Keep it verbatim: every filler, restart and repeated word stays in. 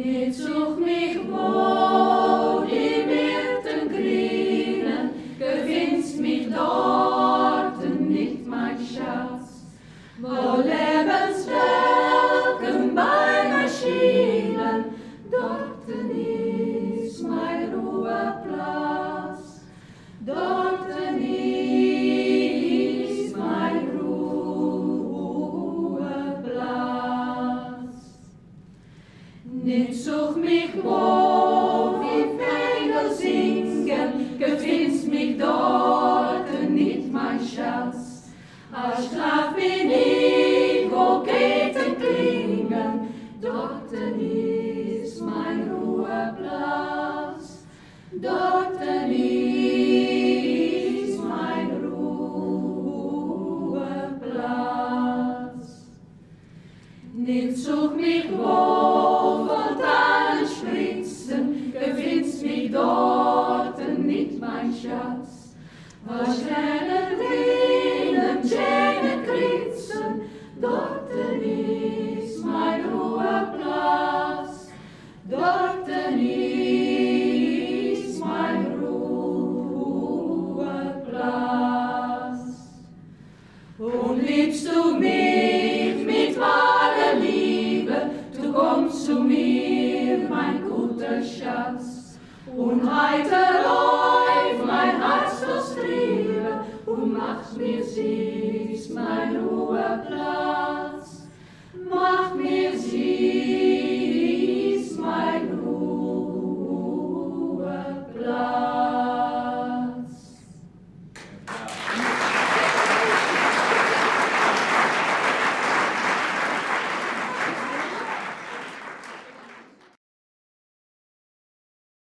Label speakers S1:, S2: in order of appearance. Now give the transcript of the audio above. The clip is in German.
S1: Nicht such mich, wo die Myrten grünen, gefindest mich dort nicht, mein Schatz. Wo Lebenswelken bei Maschinen, dort ist mein Ruheplatz. Dort ist mein Ruheplatz. Nicht such mich, wo die Vögel singen, gefindest mich dort nicht, mein Schatz. Als schlaf bin ich, wo Ketten klingen, dort ist mein Ruheplatz. Dort ist mein Ruheplatz. Nicht such mich, wo Fontanen spritzen, gefindest mich dort nicht, mein Schatz. Was schöne Tränen, schöne Kritzen, dort ist mein Ruheplatz. Dort ist mein Ruheplatz. Und liebst du mich mit wahrer Liebe, du kommst zu mir, mein guter Schatz. Und heiter läuft mein Herz das Triebe und macht mir süß, mein